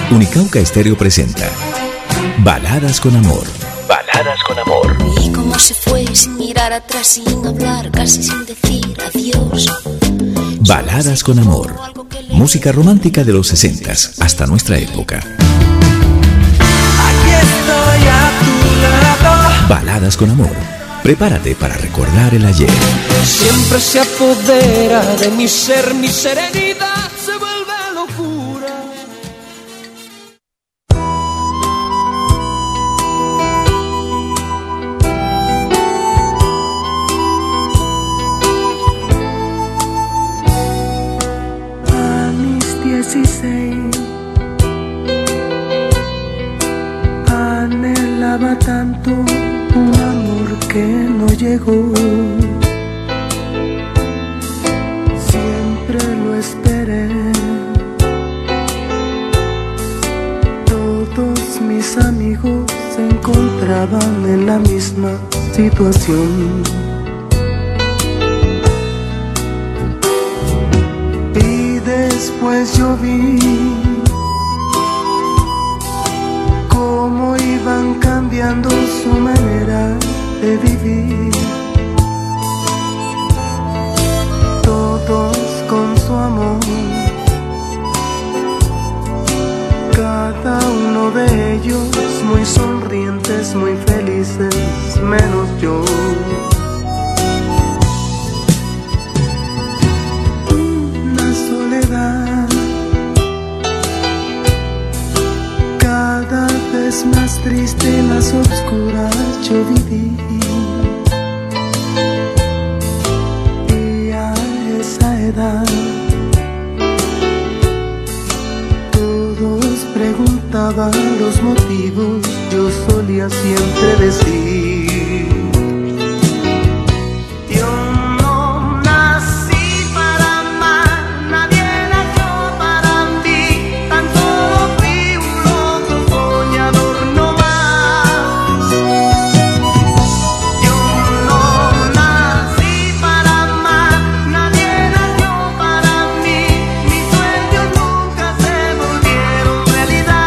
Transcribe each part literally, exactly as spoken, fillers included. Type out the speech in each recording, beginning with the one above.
Unicauca Estéreo presenta Baladas con Amor. Baladas con Amor. Y cómo se fue sin mirar atrás, sin hablar, casi sin decir adiós. Baladas con Amor. Música romántica de los sesentas hasta nuestra época. Aquí estoy a tu lado. Baladas con Amor. Prepárate para recordar el ayer. Siempre se apodera de mi ser, mi serenidad se vuelve locura. A mis dieciséis anhelaba tanto un amor que no llegó. Siempre lo esperé. Todos mis amigos se encontraban en la misma situación. Y después yo vi cómo iban cambiando su manera de vivir, todos con su amor, cada uno de ellos muy sonrientes, muy felices, menos yo. Una soledad cada vez más triste y más oscura yo viví. Y a esa edad todos preguntaban los motivos, yo solía siempre decir: yo no nací para amar, nadie nació para mí, tan solo fui un loco soñador no más. Yo no nací para amar, nadie nació para mí, mis sueños nunca se volvieron realidad.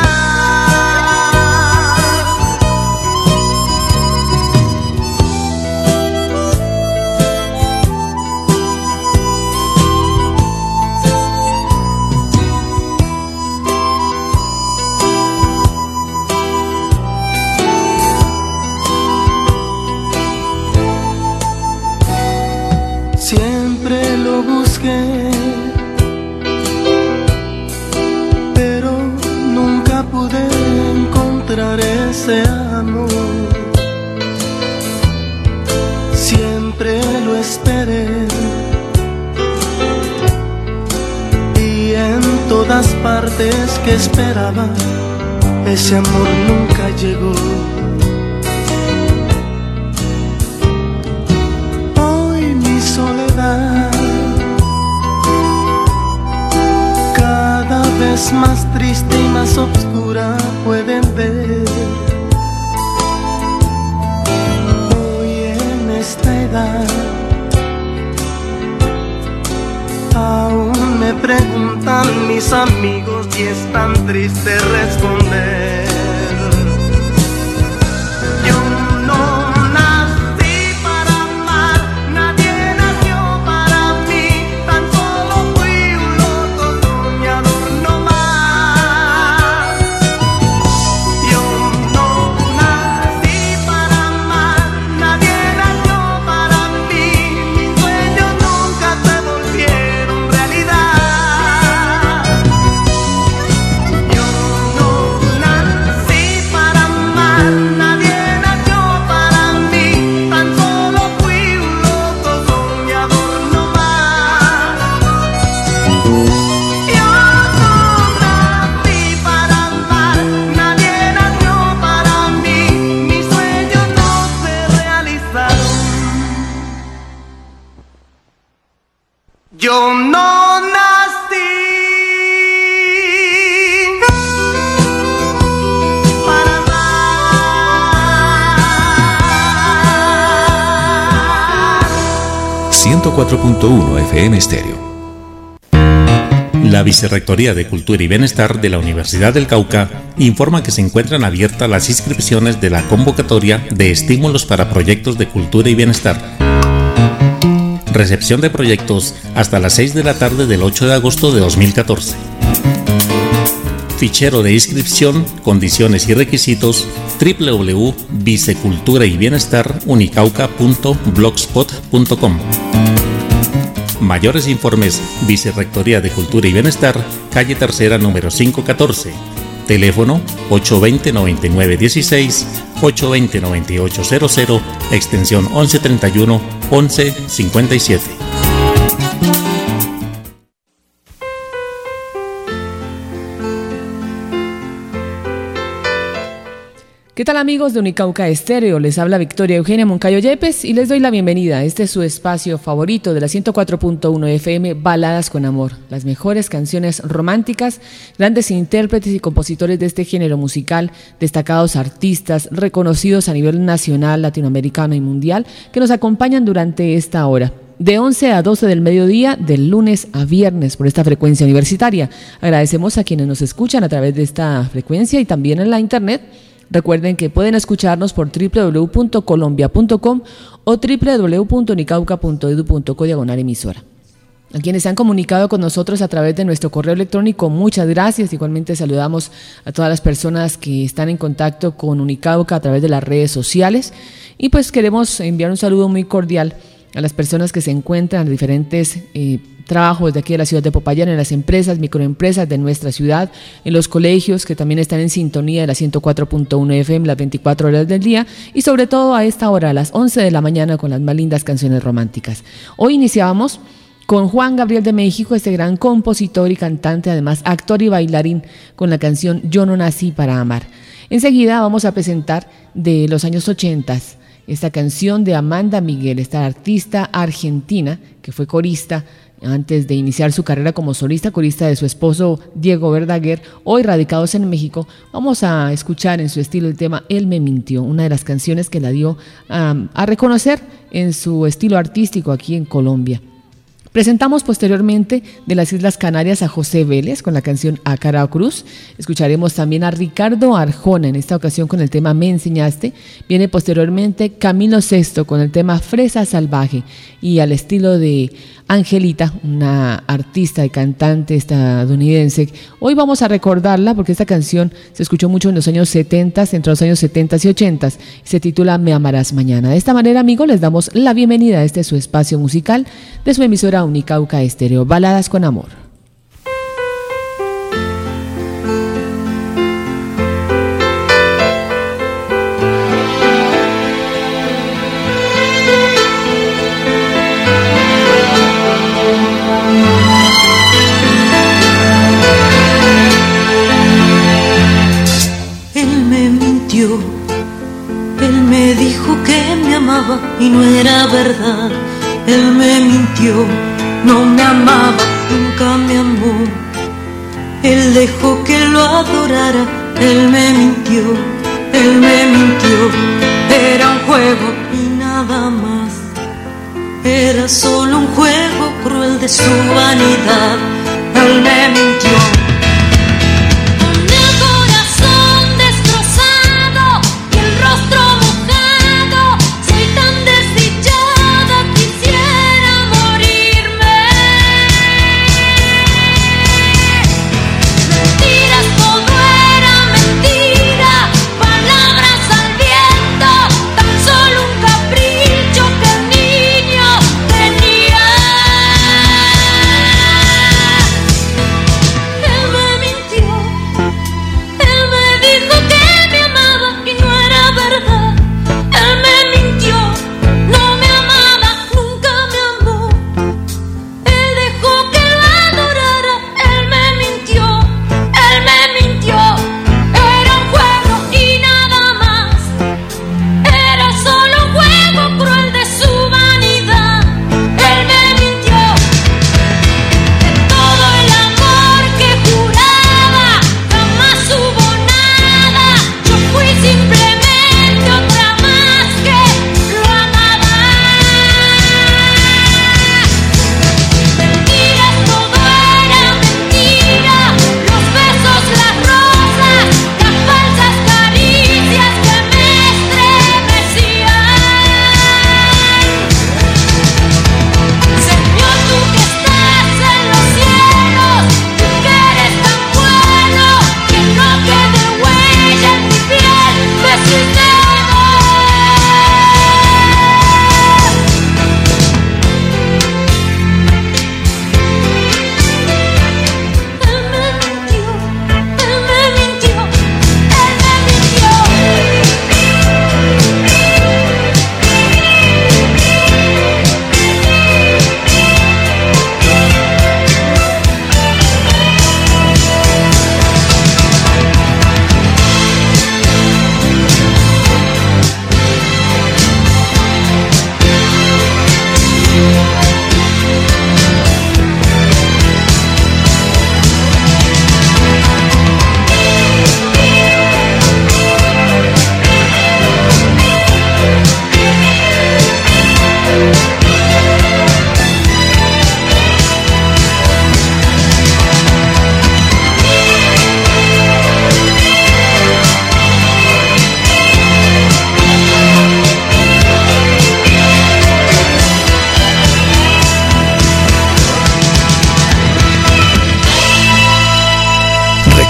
Siempre lo busqué, pero nunca pude encontrar ese amor. Siempre lo esperé y en todas partes que esperaba, ese amor nunca llegó. Soledad cada vez más triste y más oscura pueden ver. Hoy en esta edad aún me preguntan mis amigos y es tan triste responder. Yo no nací para amar. ciento cuatro punto uno F M Estéreo. La Vicerrectoría de Cultura y Bienestar de la Universidad del Cauca informa que se encuentran abiertas las inscripciones de la convocatoria de estímulos para proyectos de cultura y bienestar. Recepción de proyectos hasta las seis de la tarde del ocho de agosto de dos mil catorce. Fichero de inscripción, condiciones y requisitos doble u doble u doble u punto vicecultura y bienestar unicauca punto blogspot punto com. Mayores informes, Vicerrectoría de Cultura y Bienestar, calle Tercera, número quinientos catorce. Teléfono ocho dos cero, nueve nueve uno seis, ocho dos cero, nueve ocho cero cero, extensión once treinta y uno, once cincuenta y siete. ¿Qué tal, amigos de Unicauca Estéreo? Les habla Victoria Eugenia Moncayo Yepes y les doy la bienvenida. Este es su espacio favorito de la ciento cuatro punto uno F M, Baladas con Amor. Las mejores canciones románticas, grandes intérpretes y compositores de este género musical, destacados artistas reconocidos a nivel nacional, latinoamericano y mundial, que nos acompañan durante esta hora. De once a doce del mediodía, del lunes a viernes, por esta frecuencia universitaria. Agradecemos a quienes nos escuchan a través de esta frecuencia y también en la internet. Recuerden que pueden escucharnos por doble u doble u doble u punto colombia punto com o doble u doble u doble u punto unicauca punto edu punto co diagonal emisora. A quienes se han comunicado con nosotros a través de nuestro correo electrónico, muchas gracias. Igualmente saludamos a todas las personas que están en contacto con Unicauca a través de las redes sociales. Y pues queremos enviar un saludo muy cordial a las personas que se encuentran en diferentes eh, trabajos de aquí de la ciudad de Popayán, en las empresas, microempresas de nuestra ciudad, en los colegios que también están en sintonía de la ciento cuatro punto uno F M las veinticuatro horas del día y sobre todo a esta hora, a las once de la mañana, con las más lindas canciones románticas. Hoy iniciábamos con Juan Gabriel de México, este gran compositor y cantante, además actor y bailarín, con la canción Yo no nací para amar. Enseguida vamos a presentar de los años ochenta esta canción de Amanda Miguel, esta artista argentina que fue corista antes de iniciar su carrera como solista, corista de su esposo Diego Verdaguer, hoy radicados en México. Vamos a escuchar en su estilo el tema Él me mintió, una de las canciones que la dio um, a reconocer en su estilo artístico aquí en Colombia. Presentamos posteriormente de las Islas Canarias a José Vélez con la canción Ácara Cruz. Escucharemos también a Ricardo Arjona, en esta ocasión con el tema Me enseñaste. Viene posteriormente Camilo Sesto con el tema Fresa Salvaje, y al estilo de Angelita, una artista y cantante estadounidense. Hoy vamos a recordarla porque esta canción se escuchó mucho en los años setenta, entre los años setenta y ochenta, y se titula Me amarás mañana. De esta manera, amigos, les damos la bienvenida a este su espacio musical de su emisora Unicauca Estéreo, Baladas con Amor. Él me dijo que me amaba y no era verdad. Él me mintió, no me amaba, nunca me amó. Él dejó que lo adorara. Él me mintió, él me mintió. Era un juego y nada más. Era solo un juego cruel de su vanidad. Él me mintió. Tenía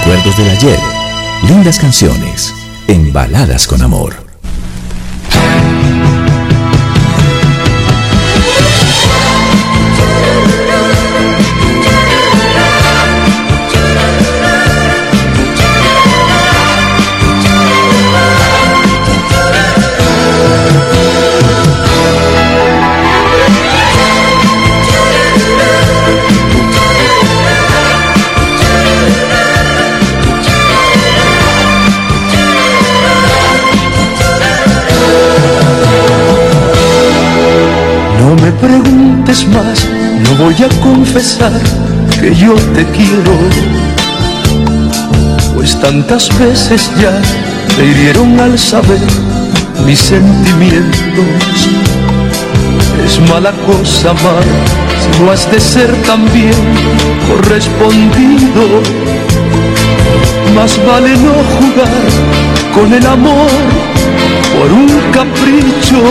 recuerdos del ayer, lindas canciones en Baladas con Amor. No me preguntes más, no voy a confesar que yo te quiero, pues tantas veces ya te hirieron al saber mis sentimientos. Es mala cosa amar si no has de ser también correspondido. Más vale no jugar con el amor por un capricho.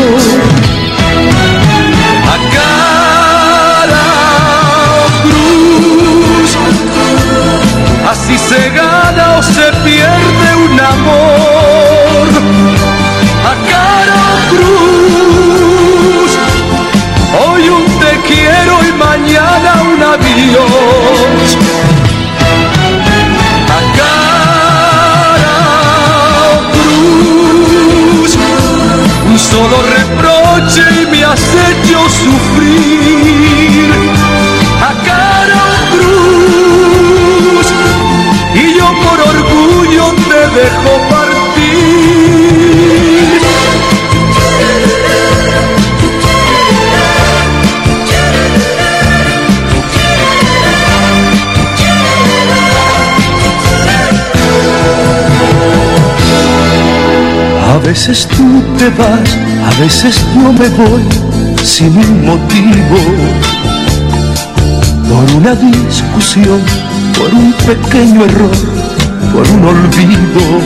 A cara o cruz, así se gana o se pierde un amor. A cara o cruz, hoy un te quiero y mañana un adiós. A cara o cruz, un solo reproche y me has hecho sufrir. A cara o cruz, y yo por orgullo te dejo partir. A veces tú te vas, a veces yo me voy sin un motivo, por una discusión, por un pequeño error, por un olvido.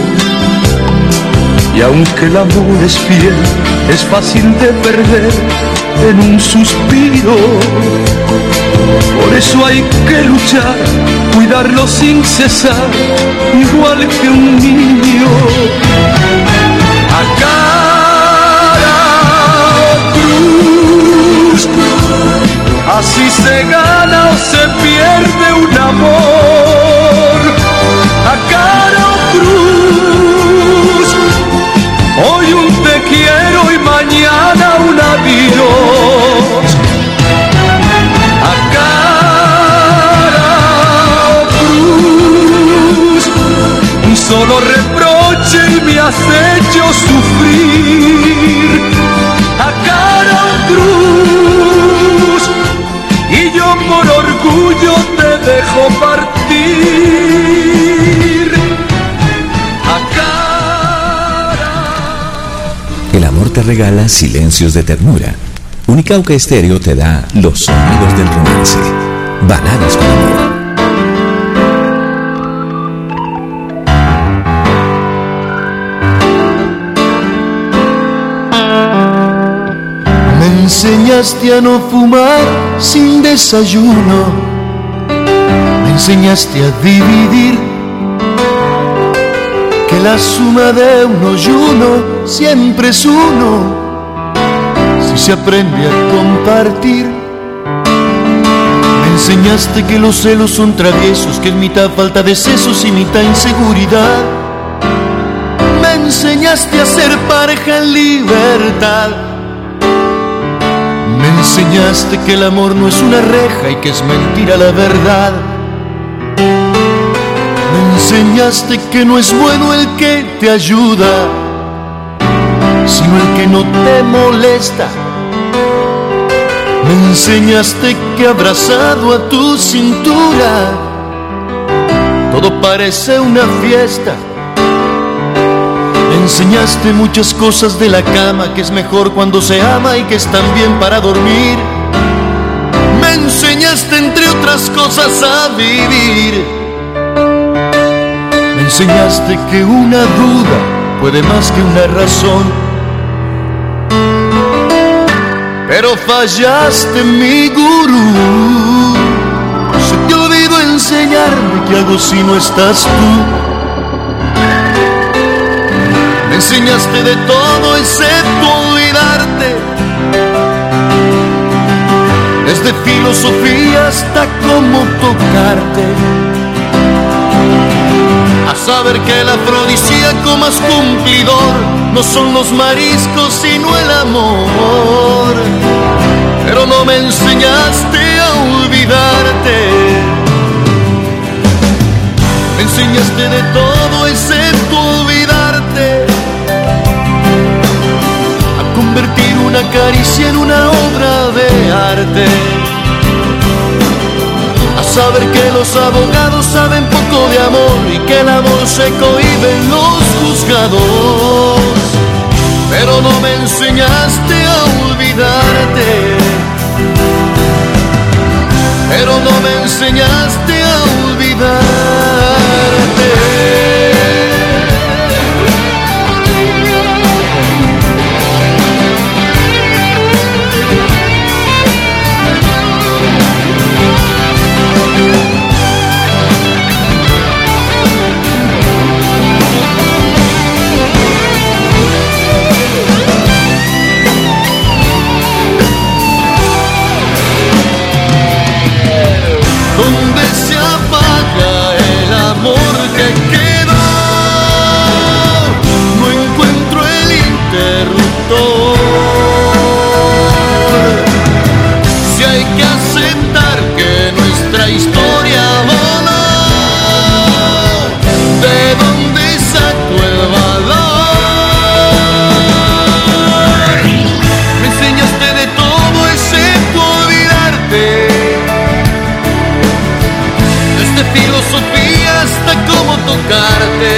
Y aunque el amor es fiel, es fácil de perder en un suspiro. Por eso hay que luchar, cuidarlo sin cesar, igual que un niño. A cara o cruz, así se gana o se pierde un amor. A cara o cruz, hoy un te quiero y mañana un adiós. A cara o cruz, un solo reproche y me has hecho sufrir. A cara o cruz, y yo por orgullo te dejo partir. A cara. El amor te regala silencios de ternura. Unicauca Estéreo te da los sonidos del romance. Baladas con Amor. Me enseñaste a no fumar sin desayuno, me enseñaste a dividir, que la suma de uno y uno siempre es uno, si se aprende a compartir. Me enseñaste que los celos son traviesos, que es mitad falta de sesos y mitad inseguridad. Me enseñaste a ser pareja en libertad. Me enseñaste que el amor no es una reja y que es mentira la verdad. Me enseñaste que no es bueno el que te ayuda, sino el que no te molesta. Me enseñaste que abrazado a tu cintura todo parece una fiesta. Me enseñaste muchas cosas de la cama, que es mejor cuando se ama y que están bien para dormir. Me enseñaste entre otras cosas a vivir. Me enseñaste que una duda puede más que una razón. Pero fallaste, mi gurú. Se te olvidó enseñarme enseñarme qué hago si no estás tú. Me enseñaste de todo excepto olvidarte, desde filosofía hasta cómo tocarte, a saber que el afrodisíaco más cumplidor no son los mariscos sino el amor. Pero no me enseñaste a olvidarte, me enseñaste de todo excepto olvidarte, a convertir una caricia en una obra de arte, a saber que los abogados saben poco de amor y que el amor se cohíbe en los juzgados. Pero no me enseñaste a olvidarte, pero no me enseñaste a olvidarte. Donde se apaga el amor que quedó, no encuentro el interruptor. Si hay que aceptar que nuestra historia voló, ¿de dónde saco el valor? Me enseñaste de todo excepto olvidarte, desde filosofía hasta cómo tocarte,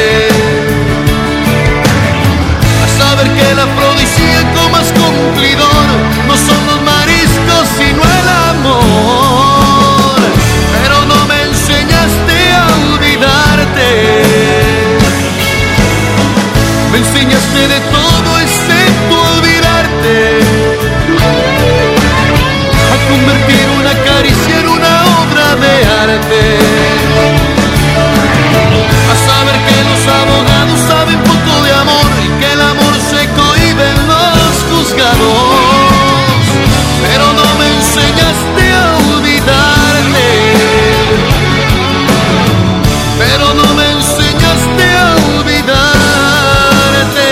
a saber que el afrodisíaco más cumplidor no son los mariscos sino el amor. Pero no me enseñaste a olvidarte, me enseñaste de todo excepto olvidarte, a convertir una caricia en una obra de arte, a saber que los abogados saben poco de amor y que el amor se cohíbe en los juzgados. Pero no me enseñaste a olvidarte, pero no me enseñaste a olvidarte.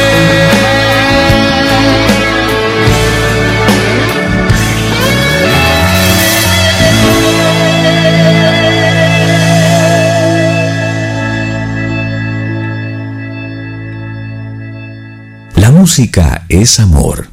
La música es amor.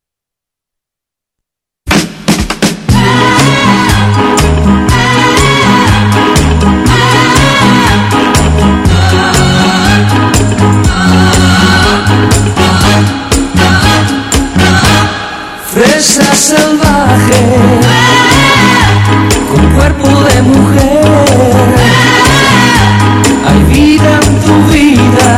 Fresa salvaje, con cuerpo de mujer, hay vida en tu vida,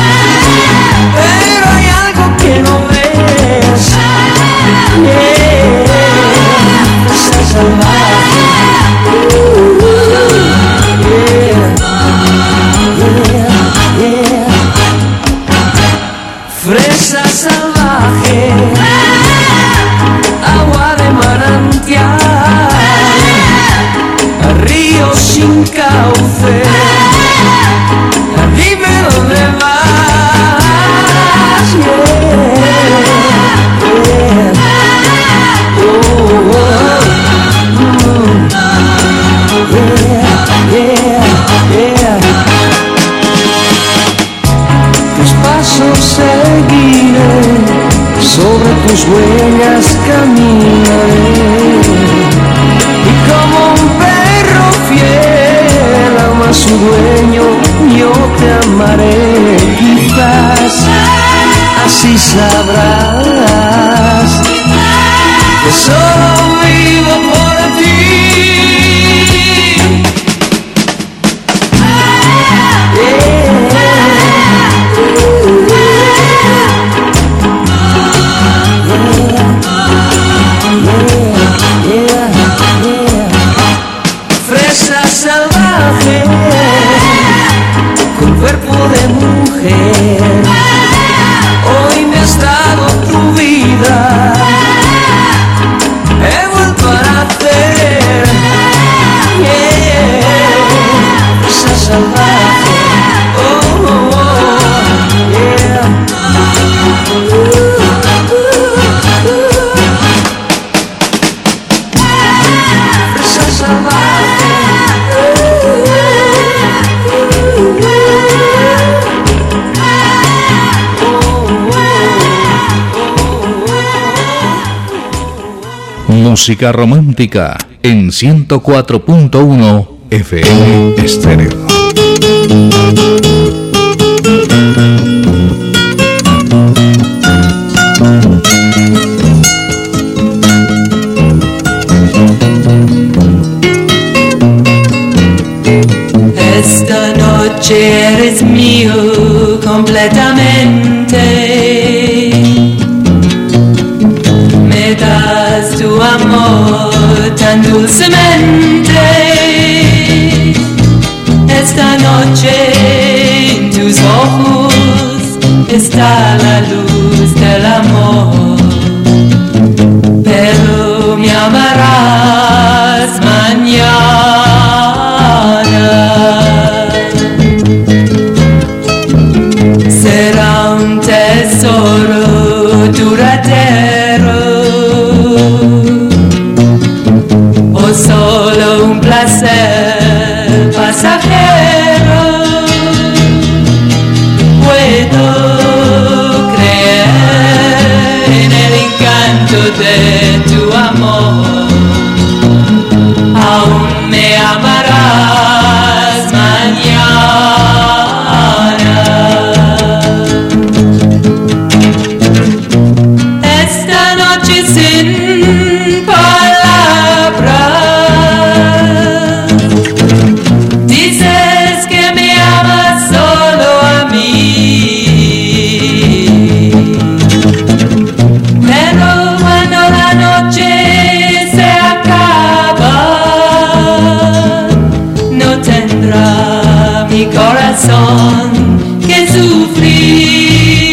pero hay algo que no ves. Yeah. Fresa salvaje, uh, yeah. Yeah. Yeah. Fresa salvaje, agua de manantial, río sin cauce, dime dónde vas. Yeah, yeah. Oh, oh, mm. Yeah, yeah, yeah. Tus pasos seguiré, sobre tus huellas caminaré, y como un perro fiel ama a su dueño, yo te amaré. Quizás así sabrás que solo vivo por ti. Fresa salvaje con cuerpo de mujer. Hoy me has dado tu vida, he vuelto a nacer. Yeah, esa salvaje. Oh, oh, oh, yeah. Esa salvaje. Música romántica en ciento cuatro punto uno F M Estéreo. Esta noche eres mío completamente. Me das tu amor tan dulcemente. Esta noche en tus ojos está la luz del amor. Pero me amarás mañana. Será un tesoro duradero o solo un placer pasajero. Puedo creer en el encanto de tu amor. Aún me amarás mañana. Esta noche sin palabras dices que me amas solo a mí. Pero cuando la noche se acaba, no tendrá mi corazón que sufrir.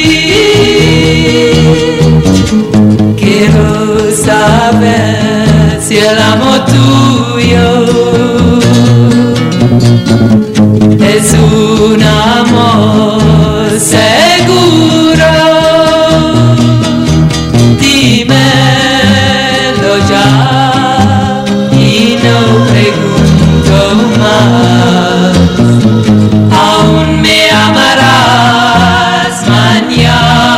Quiero saber si el amor tuyo es un amor seguro. Dímelo ya y no pregunto más. Aún me amarás mañana.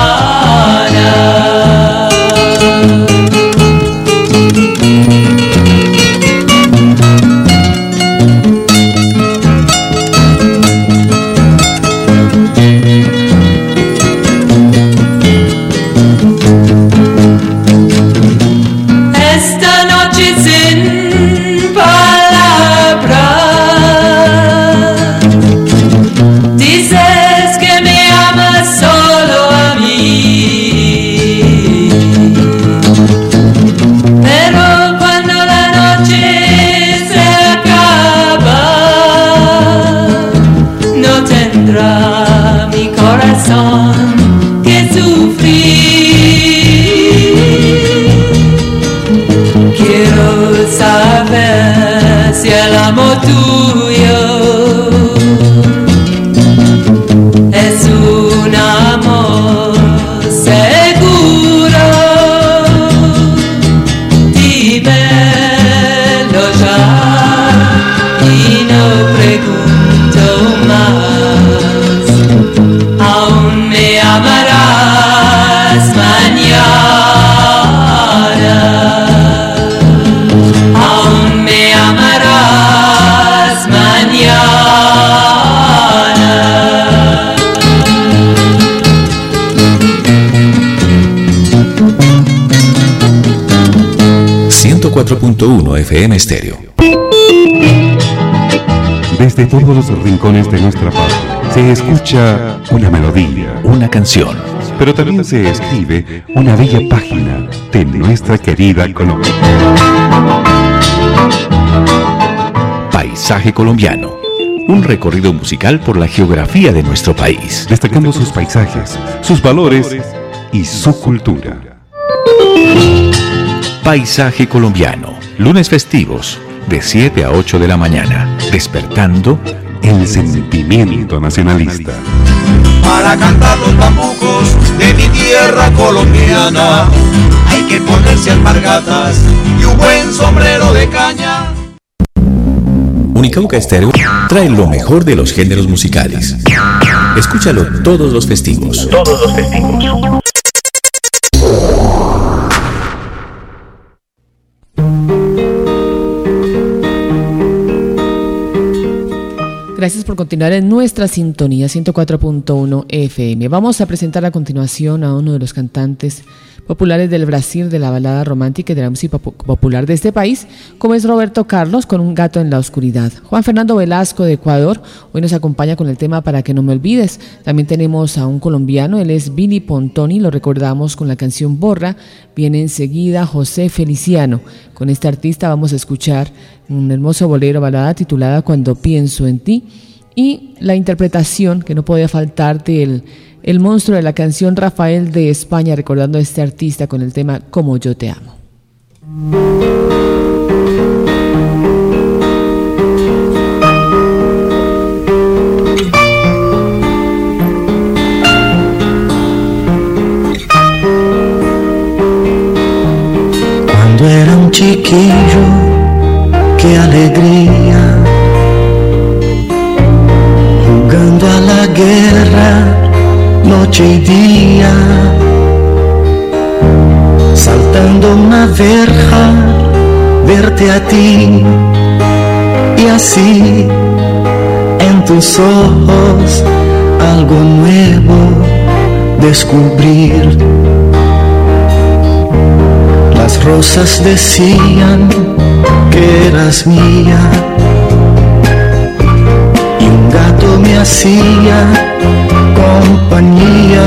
Esta noche sin palabras dices que me amas solo a mí. Pero cuando la noche se acaba, no tendrá mi corazón que sufrir. Quiero saber si el amor tuyo es un amor seguro. Dímelo ya y no pregunto más. Aún me amarás mañana. Aún me amarás mañana. ciento cuatro punto uno F M Estéreo. Desde todos los rincones de nuestra patria se escucha una melodía, Una canción, pero también se escribe una bella página de nuestra querida Colombia. Paisaje colombiano. Un recorrido musical por la geografía de nuestro país, destacando sus paisajes, sus valores y su cultura. Paisaje colombiano. Lunes festivos, de siete a ocho de la mañana. Despertando el sentimiento nacionalista. Para cantar los bambucos de mi tierra colombiana, hay que ponerse alpargatas y un buen sombrero de caña. Unicauca Estéreo trae lo mejor de los géneros musicales. Escúchalo todos los festivos. Todos los festivos. Gracias por continuar en nuestra sintonía ciento cuatro punto uno F M. Vamos a presentar a continuación a uno de los cantantes populares del Brasil, de la balada romántica y de la música popular de este país, como es Roberto Carlos, con Un gato en la oscuridad. Juan Fernando Velasco, de Ecuador, hoy nos acompaña con el tema Para que no me olvides. También tenemos a un colombiano, él es Billy Pontoni, lo recordamos con la canción Borra. Viene enseguida José Feliciano. Con este artista vamos a escuchar un hermoso bolero, balada titulada Cuando pienso en ti, y la interpretación que no podía faltar del el monstruo de la canción Rafael de España, recordando a este artista con el tema Como yo te amo. Cuando era un chiquillo, qué alegría, jugando a la guerra noche y día, saltando una verja, verte a ti, y así en tus ojos algo nuevo descubrir. Las rosas decían que eras mía, y un gato me hacía compañía.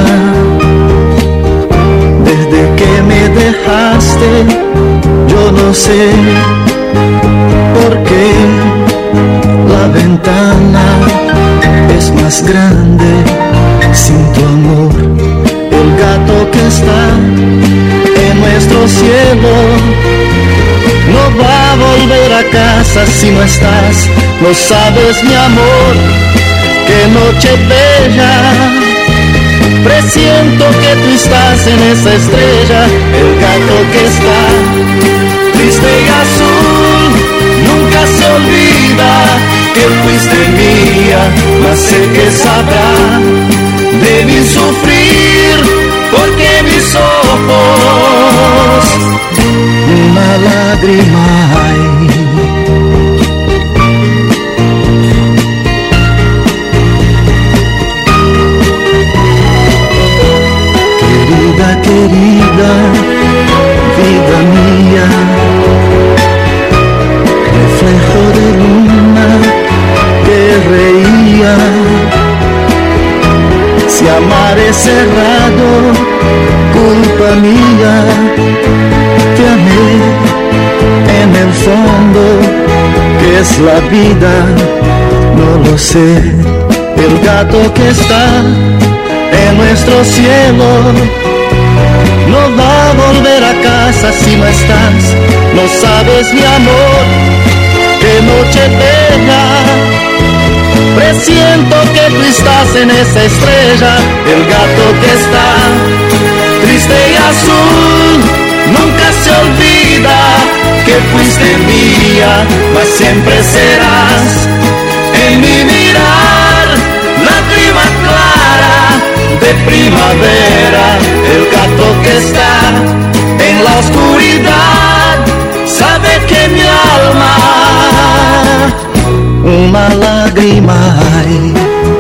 Desde que me dejaste, yo no sé por qué la ventana es más grande sin tu amor. El gato que está en nuestro cielo no va a volver a casa si no estás. No sabes, mi amor, qué noche bella, presiento que tú estás en esa estrella. El gato que está triste y azul nunca se olvida que fuiste mía, mas sé que sabrá de mí sufrir, porque mis ojos una lágrima hay. Querida, vida mía, reflejo de luna que reía. Si amar es cerrado, culpa mía, te amé en el fondo, que es la vida, no lo sé. El gato que está en nuestro cielo no va a volver a casa si no estás. No sabes, mi amor, qué noche bella, presiento que tú estás en esa estrella. El gato que está triste y azul nunca se olvida que fuiste mía, mas siempre serás en mi mirar la prima clara de primavera. El gato que está en la oscuridad sabe que mi alma una lágrima hay.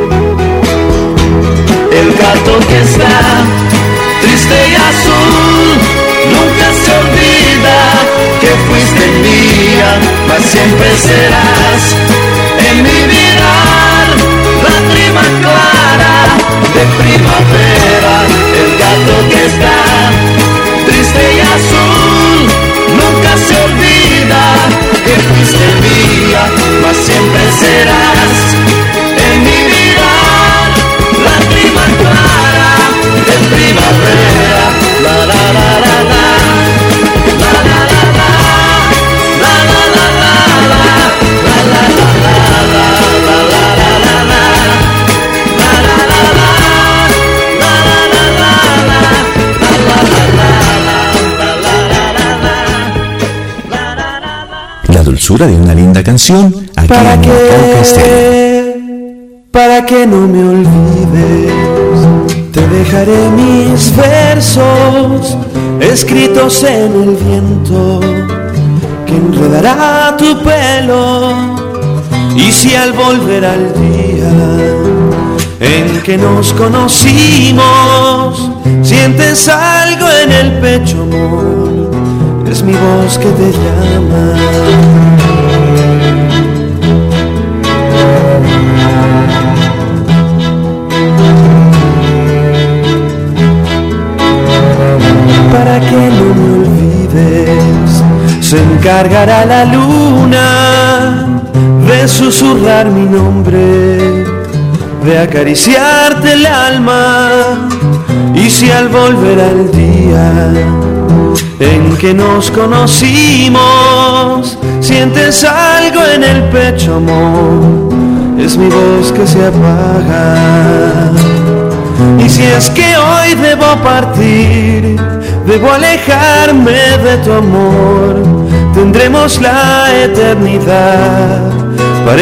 El gato que está triste y azul nunca se olvida que fuiste mía, mas siempre serás en mi mirar la prima clara de primavera. El gato que está triste y azul nunca se olvida que fuiste mía, mas siempre dulzura de una linda canción aquí ¿Para en Unicauca Estéreo. Para que no me olvides, te dejaré mis versos escritos en el viento que enredará tu pelo. Y si al volver al día en que nos conocimos sientes algo en el pecho, amor, es mi voz que te llama. Para que no me olvides, se encargará la luna de susurrar mi nombre, de acariciarte el alma. Y si al volver al día en que nos conocimos sientes algo en el pecho, amor, es mi voz que se apaga. Y si es que hoy debo partir, debo alejarme de tu amor, tendremos la eternidad para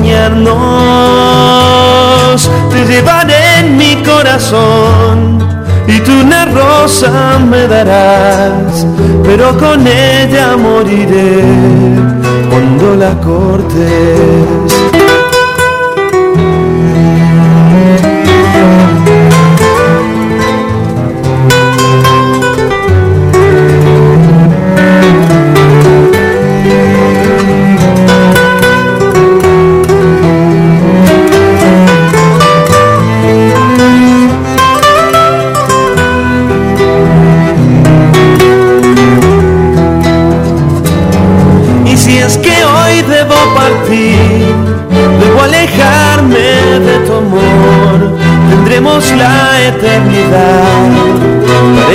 extrañarnos. Te llevaré en mi corazón y tú una rosa me darás, pero con ella moriré cuando la cortes. Debo alejarme de tu amor, tendremos la eternidad para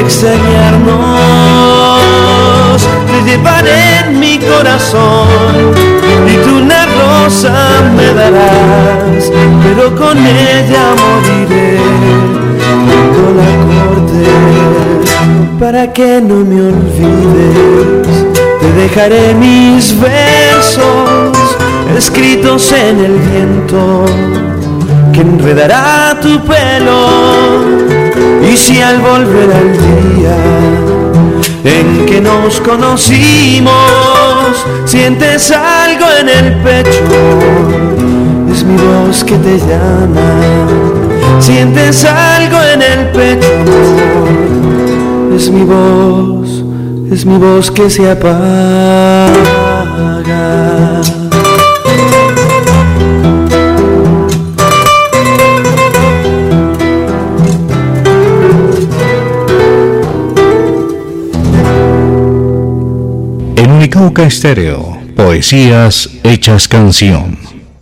extrañarnos. Te llevaré en mi corazón y tú una rosa me darás, pero con ella moriré cuando la cortes. Para que no me olvides, te dejaré mis versos escritos en el viento que enredará tu pelo. Y si al volver al día en que nos conocimos sientes algo en el pecho, es mi voz que te llama. Sientes algo en el pecho, es mi voz, es mi voz que se apaga. En Unicauca Estéreo, poesías hechas canción.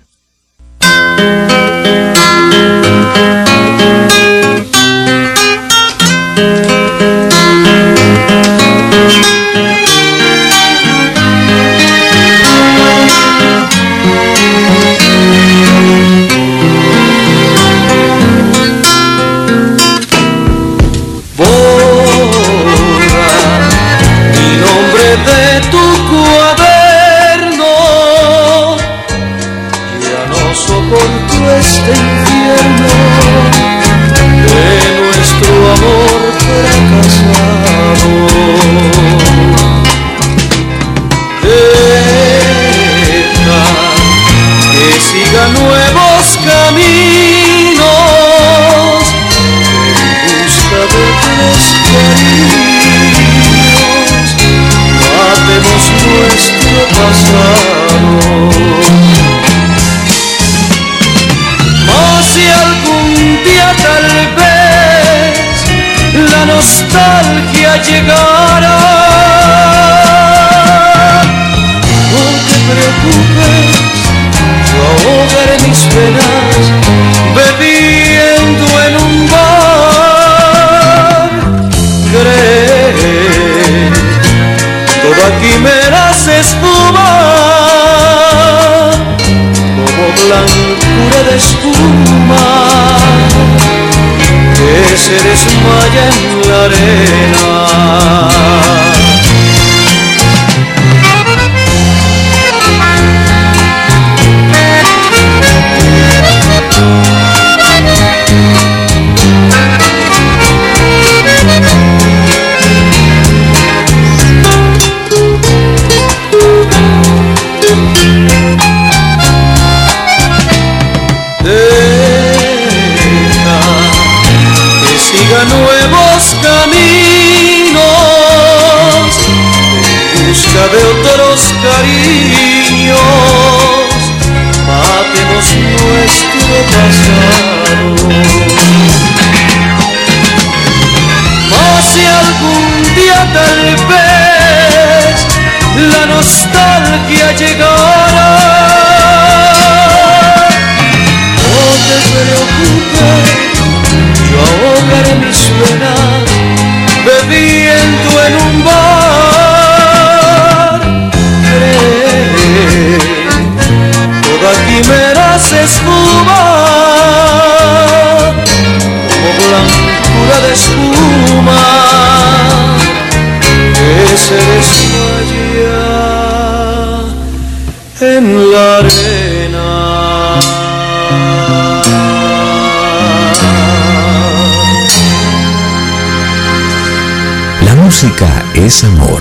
Este infierno de nuestro amor fracasado. Deja que siga nuevos caminos en busca de otros cariños. Matemos nuestro pasado. Si algún día tal vez la nostalgia llegara, no te preocupes, yo ahogaré mis penas bebiendo en un bar. Cree, toda quimera se espuma como blancura de espuma que se desmaya en la arena. nuevos caminos, en busca de otros cariños, matemos nuestro pasado. Mas si algún día tal vez la nostalgia llegara, no te preocupes, yo ahogaré mis penas bebiendo en un bar. Cree, toda quimera se esfuma como blancura de espuma que se desmaya en la arena. La música es amor.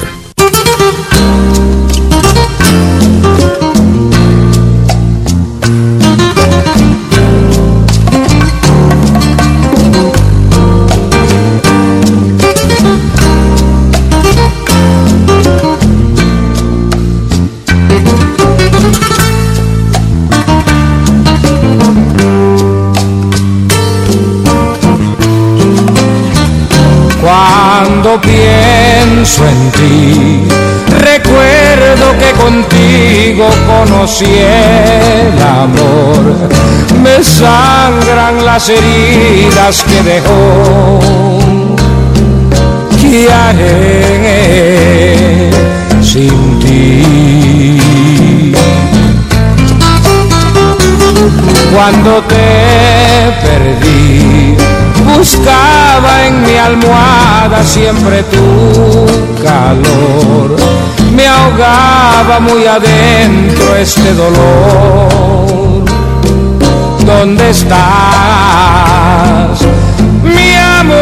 Cuando pienso en ti, recuerdo que contigo conocí el amor. Me sangran las heridas que dejó. ¿Qué haré sin ti? Cuando te perdí, buscaba en mi almohada siempre tu calor. Me ahogaba muy adentro este dolor. ¿Dónde estás, mi amor?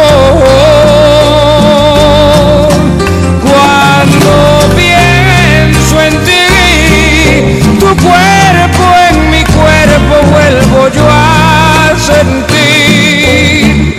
Cuando pienso en ti, tu cuerpo en mi cuerpo vuelvo yo a sentir.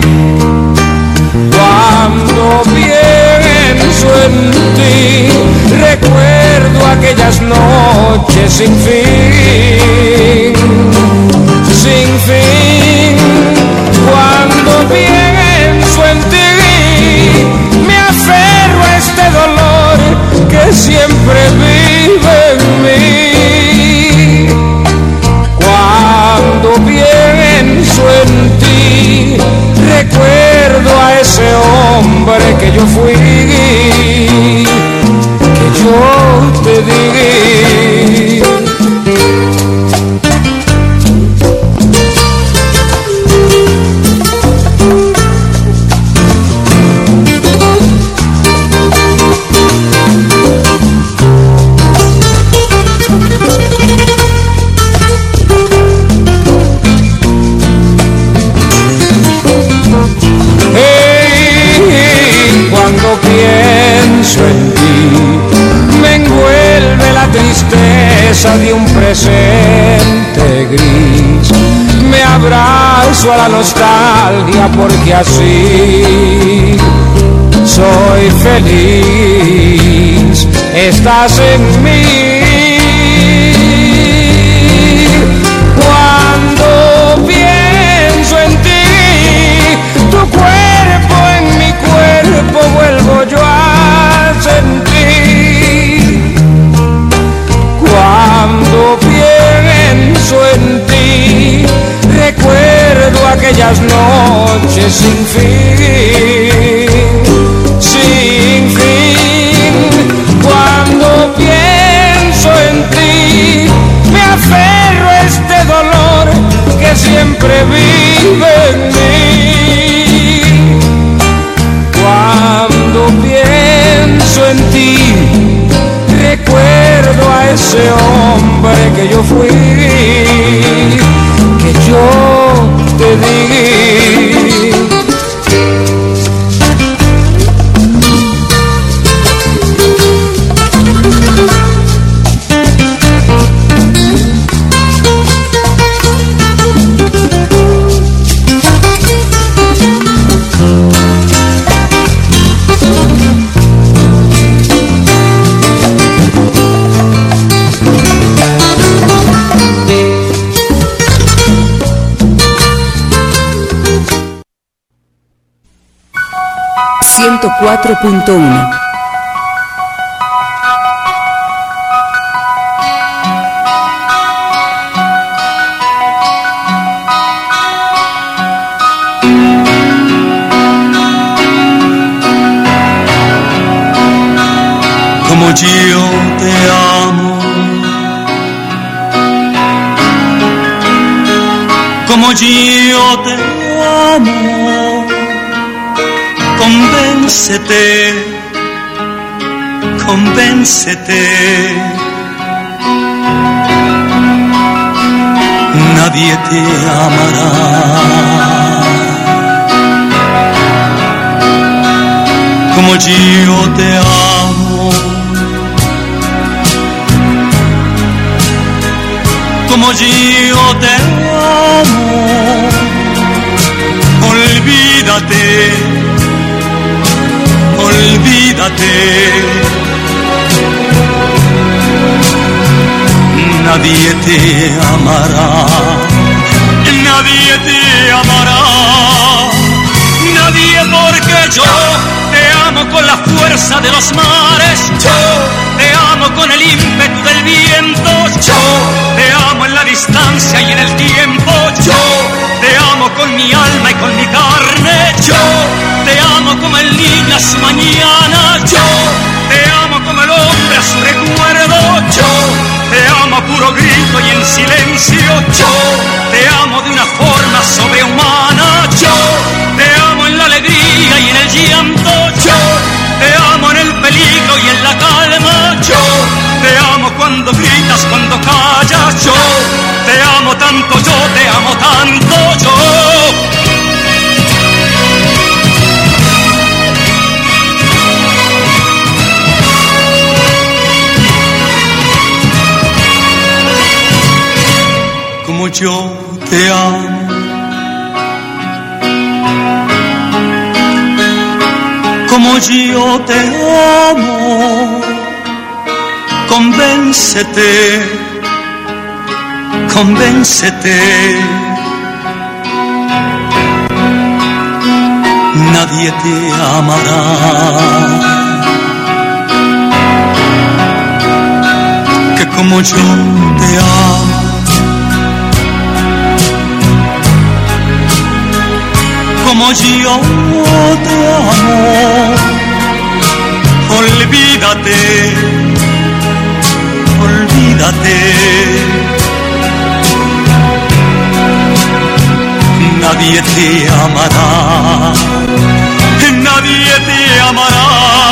Cuando pienso en ti, recuerdo aquellas noches sin fin, sin fin. Cuando pienso en ti, me aferro a este dolor que siempre vive en mí. Cuando pienso en ti, recuerdo a ese hombre que yo fui, que yo te di. Cuando pienso en ti, me envuelve la tristeza de un presente gris. Me abrazo a la nostalgia porque así soy feliz. Estás en mí. Cuando pienso en ti, tu cuerpo en mi cuerpo vuelvo yo a sentir. Cuando pienso en ti, recuerdo aquellas noches sin fin, sin fin. Cuando pienso en ti, me aferro a este dolor que siempre vive en mí. Cuando pienso en ti, recuerdo a ese hombre que yo fui, que yo te di. ciento cuatro punto uno. Como yo te amo, como yo te amo, convéncete, convéncete, nadie te amará como yo te amo. Como yo te amo, olvídate, olvídate, nadie te amará, nadie te amará, nadie, porque yo te amo con la fuerza de los mares, yo te amo con el ímpetu del viento, yo te amo en la distancia y en el tiempo, yo te amo con mi alma y con mi carne, yo te amo como el niño a su mañana, yo te amo como el hombre a su recuerdo, yo te amo a puro grito y en silencio, yo te amo de una forma sobrehumana, yo te amo en la alegría y en el llanto, yo te amo en el peligro y en la calma, yo te amo cuando gritas, cuando callas, yo te amo tanto, yo te amo tanto, yo. Como yo te amo, como yo te amo, convéncete, convéncete, nadie te amará que como yo te amo. Como yo te amo, olvídate, olvídate, nadie te amará, nadie te amará,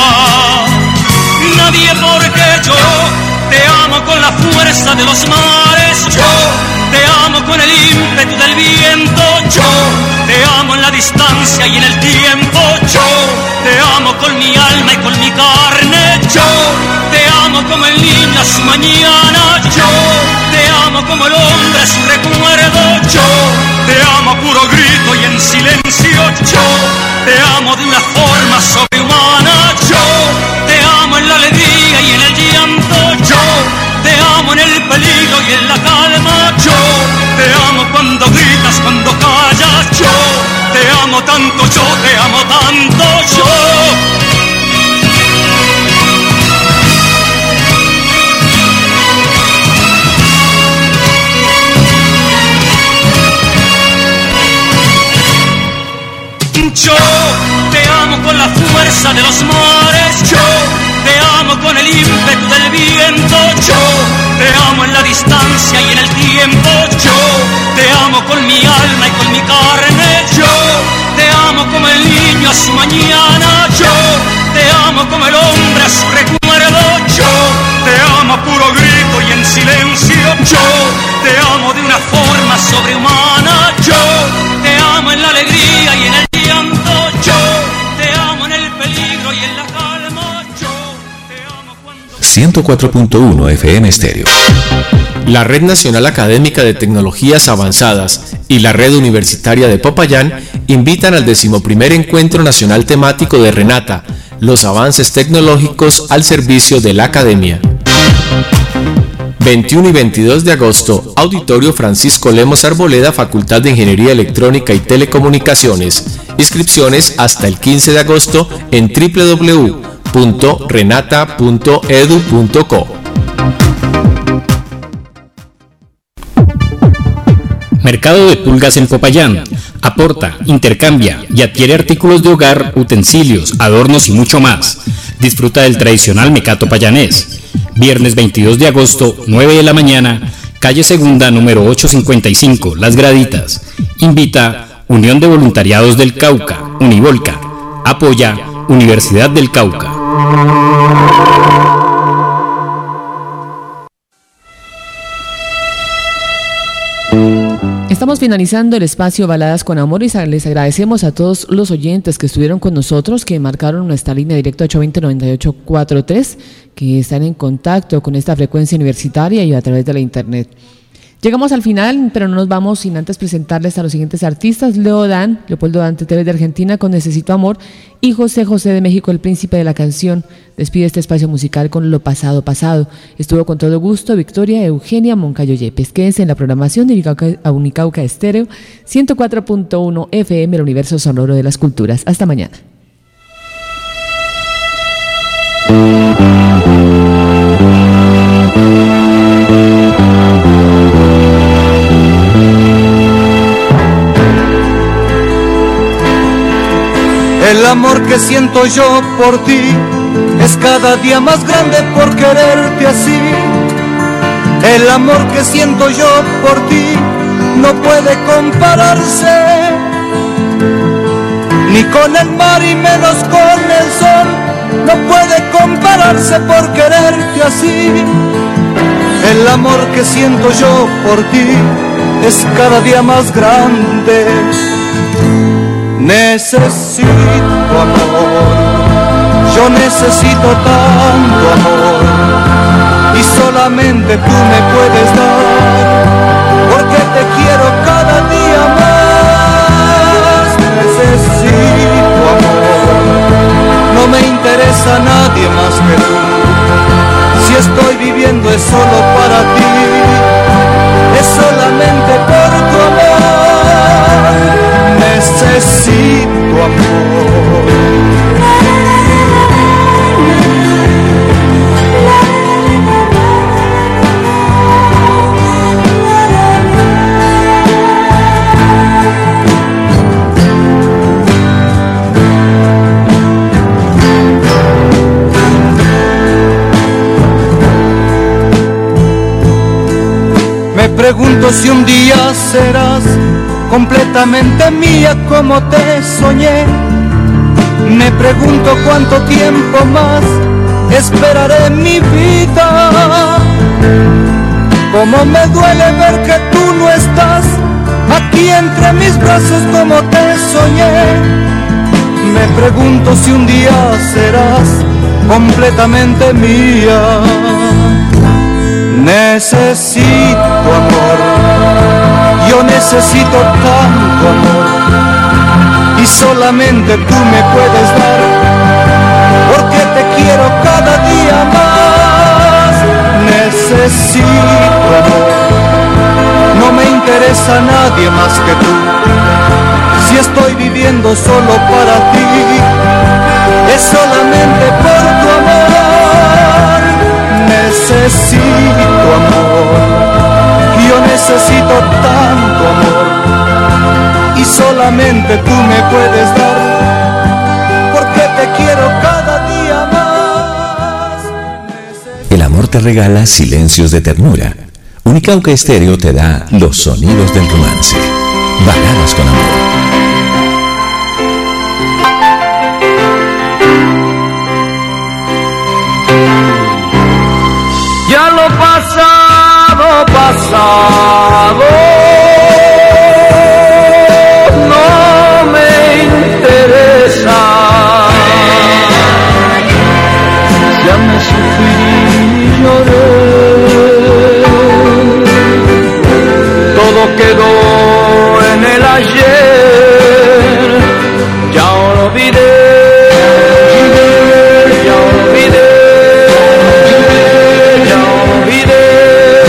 nadie, porque yo te amo con la fuerza de los mares, yo te amo con el ímpetu del viento, yo te amo en la distancia y en el tiempo, yo te amo con mi alma y con mi carne, yo te amo como el niño a su mañana, yo te amo como el hombre a su recuerdo, yo te amo a puro grito y en silencio, yo te amo de una forma sobrehumana, yo te amo en la alegría y en el llanto, yo te amo en el peligro y en la calma, yo te amo cuando gritas, cuando callas, yo te amo tanto, yo te amo tanto, yo. Yo te amo con la fuerza de los mares, yo te amo con el ímpetu del viento, yo te amo en la distancia y en el tiempo, yo te amo con mi alma y con mi carne, yo te amo como el niño a su mañana, yo te amo como el hombre a su recuerdo, yo te amo a puro grito y en silencio, yo te amo de una forma sobrehumana, yo te amo en la alegría y en el llanto, yo te amo en el peligro y en la calma, yo te amo cuando... ciento cuatro punto uno F M Estéreo. La Red Nacional Académica de Tecnologías Avanzadas y la Red Universitaria de Popayán invitan al decimoprimer Encuentro Nacional Temático de Renata, los avances tecnológicos al servicio de la academia. veintiuno y veintidós de agosto, Auditorio Francisco Lemos Arboleda, Facultad de Ingeniería Electrónica y Telecomunicaciones. Inscripciones hasta el quince de agosto en doble u doble u doble u punto renata punto edu punto co. Mercado de Pulgas en Popayán. Aporta, intercambia y adquiere artículos de hogar, utensilios, adornos y mucho más. Disfruta del tradicional mecato payanés. Viernes veintidós de agosto, nueve de la mañana, calle Segunda, número ochocientos cincuenta y cinco, Las Graditas. Invita Unión de Voluntariados del Cauca, Univolca. Apoya Universidad del Cauca. Estamos finalizando el espacio Baladas con Amor y les agradecemos a todos los oyentes que estuvieron con nosotros, que marcaron nuestra línea directa ocho dos cero, nueve ocho cuatro tres, que están en contacto con esta frecuencia universitaria y a través de la internet. Llegamos al final, pero no nos vamos sin antes presentarles a los siguientes artistas: Leo Dan, Leopoldo Dan T V de Argentina con Necesito Amor, y José José de México, el príncipe de la canción. Despide este espacio musical con Lo Pasado Pasado. Estuvo con todo gusto Victoria Eugenia Moncayo Yepes. Quédense en la programación de Unicauca, Unicauca Estéreo, ciento cuatro punto uno F M, el universo sonoro de las culturas. Hasta mañana. El amor que siento yo por ti es cada día más grande por quererte así. El amor que siento yo por ti no puede compararse ni con el mar y menos con el sol. No puede compararse por quererte así. El amor que siento yo por ti es cada día más grande. Necesito amor, yo necesito tanto amor, y solamente tú me puedes dar, porque te quiero cada día más. Necesito amor, no me interesa nadie más que tú, si estoy viviendo es solo para ti, es solamente por tu amor. Necesito amor. Me pregunto si un día serás completamente mía como te soñé. Me pregunto cuánto tiempo más esperaré mi vida. Cómo me duele ver que tú no estás aquí entre mis brazos como te soñé. Me pregunto si un día serás completamente mía. Necesito amor, yo necesito tanto amor, y solamente tú me puedes dar, porque te quiero cada día más. Necesito amor, no me interesa nadie más que tú, si estoy viviendo solo para ti, es solamente por tu amor. Necesito amor, yo necesito tanto amor, y solamente tú me puedes dar, porque te quiero cada día más. El amor te regala silencios de ternura. Unicauca Estéreo te da los sonidos del romance. Baladas con amor. Ya lo pasado, pasado, no me interesa. Ya me sufrí y lloré, todo quedó en el ayer, ya olvidé, ya olvidé.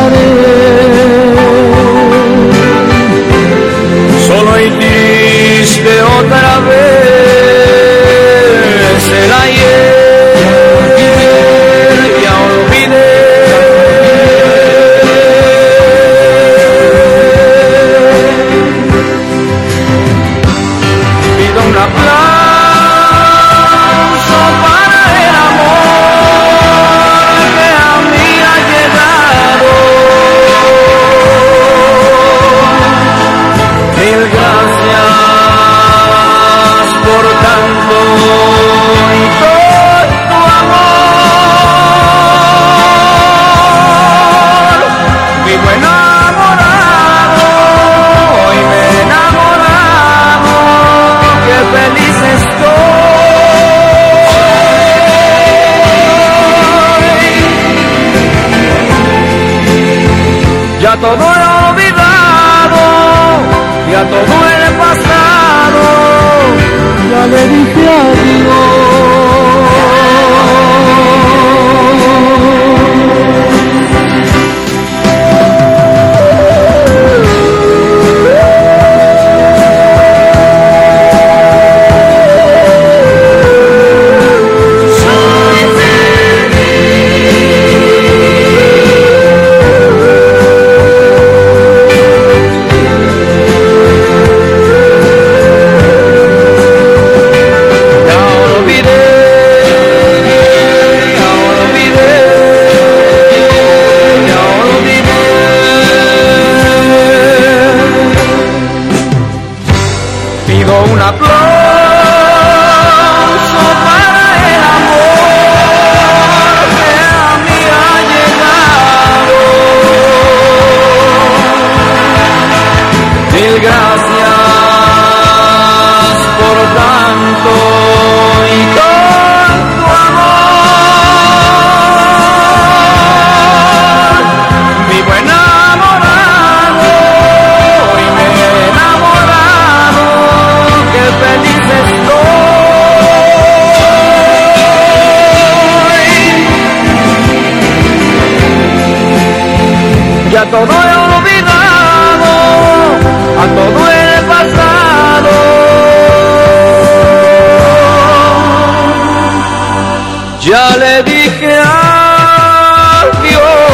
olvidaré. Solo hiciste otra vez el ayer, ya olvidé. Pido un aplauso para el amor que a mí ha llegado. Mil gracias por tanto y todo tu amor. Mi buen enamorado, hoy me he enamorado, qué feliz estoy. Ya todo he olvidado, ya todo el pasado, ya le dije adiós. Un aplauso para el amor que a mí ha llegado. Mil gracias por tanto y tanto amor. Mi buen enamorado, hoy me he enamorado, qué feliz estoy. Ya todo he olvidado, a todo el pasado, ya le dije adiós.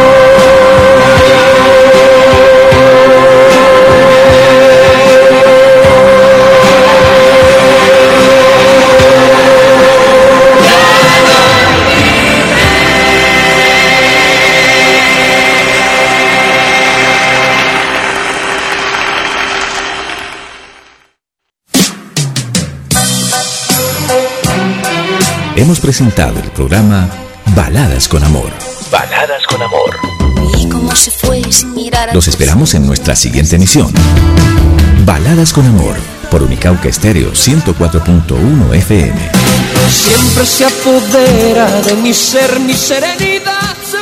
Hemos presentado el programa Baladas con Amor. Baladas con amor. Y como se fue sin mirar a Los esperamos en nuestra siguiente emisión. Baladas con Amor, por Unicauca Estéreo ciento cuatro punto uno F M. Siempre se apodera de mi ser, mi serenidad.